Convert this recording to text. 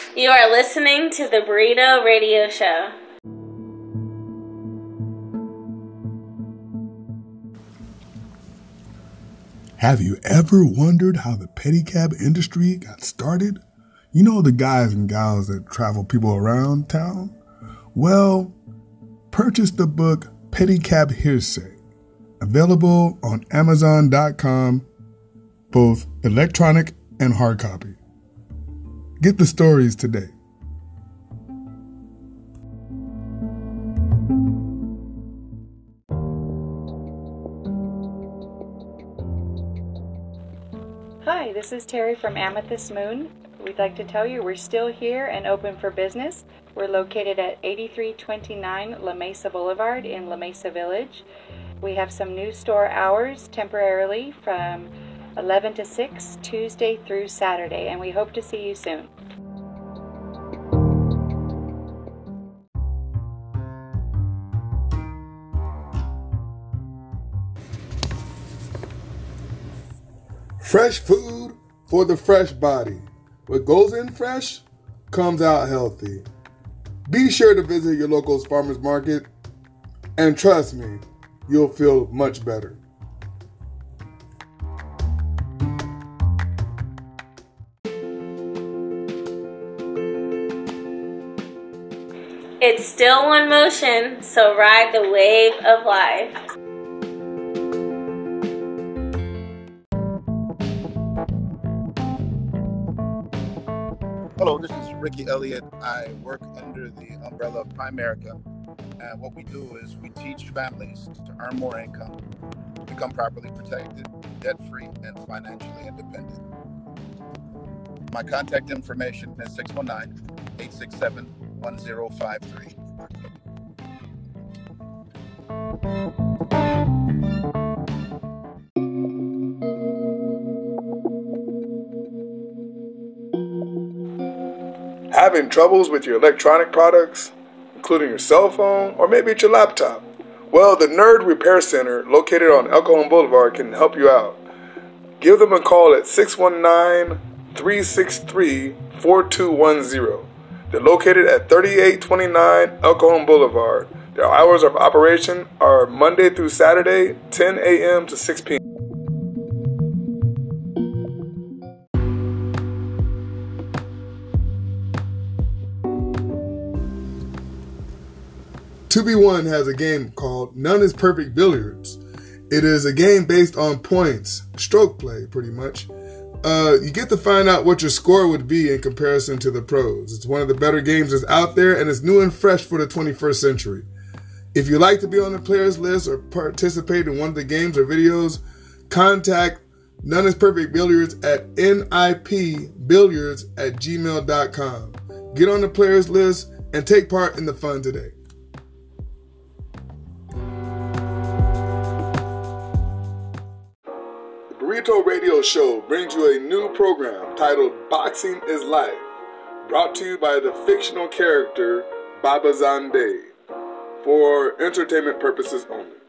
You are listening to the Burrito Radio Show. Have you ever wondered how the pedicab industry got started? You know, the guys and gals that travel people around town? Well, purchase the book Pedicab Hearsay, available on Amazon.com, both electronic and hard copy. Get the stories today. Hi, this is Terry from Amethyst Moon. We'd like to tell you we're still here and open for business. We're located at 8329 La Mesa Boulevard in La Mesa Village. We have some new store hours temporarily from 11 to 6, Tuesday through Saturday, and we hope to see you soon. Fresh food for the fresh body. What goes in fresh comes out healthy. Be sure to visit your local farmer's market, and trust me, you'll feel much better. It's still one motion, so ride the wave of life. Hello, this is Ricky Elliott. I work under the umbrella of Primerica, and what we do is we teach families to earn more income, become properly protected, debt-free, and financially independent. My contact information is 619-867-1053. Having troubles with your electronic products, including your cell phone or maybe it's your laptop? Well, the Nerd Repair Center, located on El Cajon Boulevard, can help you out. Give them a call at 619-363-4210. They're located at 3829 El Cajon Boulevard. Their hours of operation are Monday through Saturday, 10 a.m. to 6 p.m. Two v One has a game called None is Perfect Billiards. It is a game based on points, stroke play pretty much. You get to find out what your score would be in comparison to the pros. It's one of the better games that's out there, and it's new and fresh for the 21st century. If you'd like to be on the players list or participate in one of the games or videos, contact None is Perfect Billiards at nipbilliards@gmail.com. Get on the players list and take part in the fun today. Burrito Radio Show brings you a new program titled Boxing is Life, brought to you by the fictional character Baba Zande, for entertainment purposes only.